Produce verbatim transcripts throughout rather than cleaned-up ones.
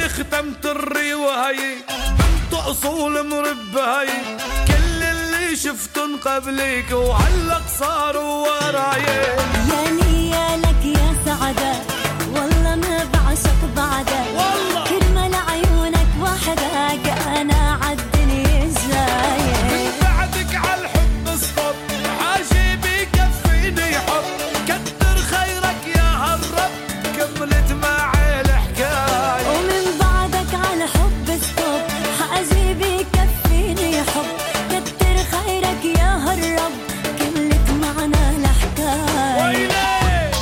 ختمت الرواية بنت أصول مرباية، كل اللي شفتن قبلك وعلق صاروا ورايا. يا نيالك يا سعدك والله ما بعشق بعدك، والله كرمال عيونك وحدك أنا عالدنيا جاية. من بعدك عالحب اصطب حاجي بكفيني حب، كتر خيرك يا هالرب كملت معي الحكاية. ومن بعدك عالحب اصطب حاجي بكفيني حب، كتر خيرك يا هالرب كملت معنا الحكاية. ويلي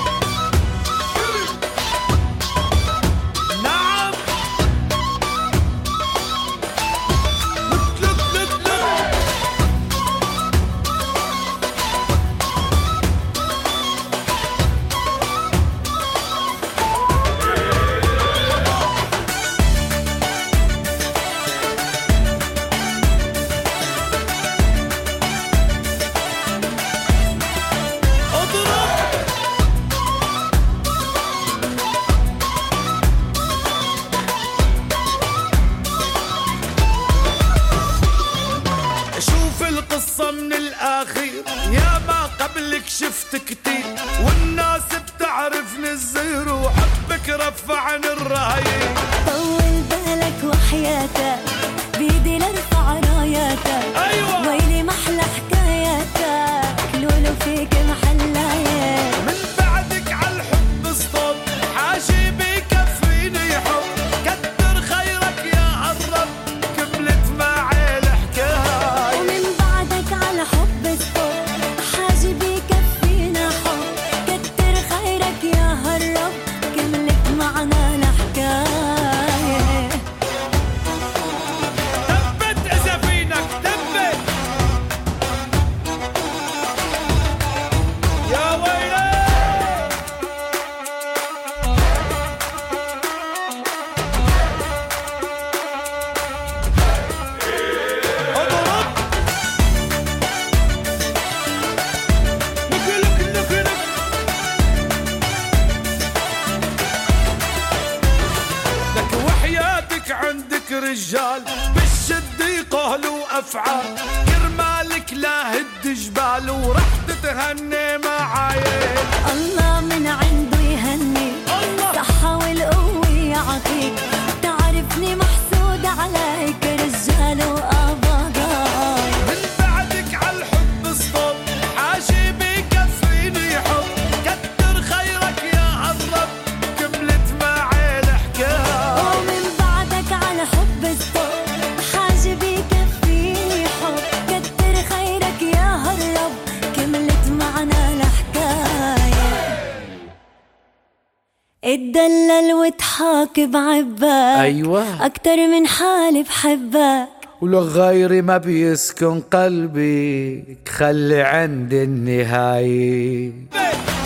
القصة من الأخير، يا ما قبلك شفت كتير والناس بتعرفني الزهر وحبك رفعني الراية. طول بالك وحياتك بيدي لارفع راياتك، أيوة ويلي محلى حكاياتك لولو فيك محلاية. من بعدك عالحب اصطب حاجي بكفيني حب، كتر خيرك يا هالرب كملت معي الحكاية. ومن بعدك على حب اصطب حاجي بكفينا حب، كتر خيرك يا هالرب كملت معنا الحكاية. دبت إذا فينك دبت يا ويلي. اضرب لك لك لك لك لك وحياتك عندك رجال بالشد يقهلوا أفعال، كرمالك لا هد جبال ورح تتهني معايا. الله من عنده يهني صحة والقوة يعطيك، تعرفني محسود عليك رجال وأبضاي. من بعدك عالحب اصطب حاجي بكفيني حب، كتر خيرك يا هالرب كملت معي الحكاية. ومن بعدك على حب اصطب حاجة بكفيني حب، كتر خيرك يا هالرب كملت معنا الحكاية. اتدلل وتحاك بعبك، أيوة أكتر من حالي بحبك، ولغيري ما بيسكن قلبي خلي عند النهاية.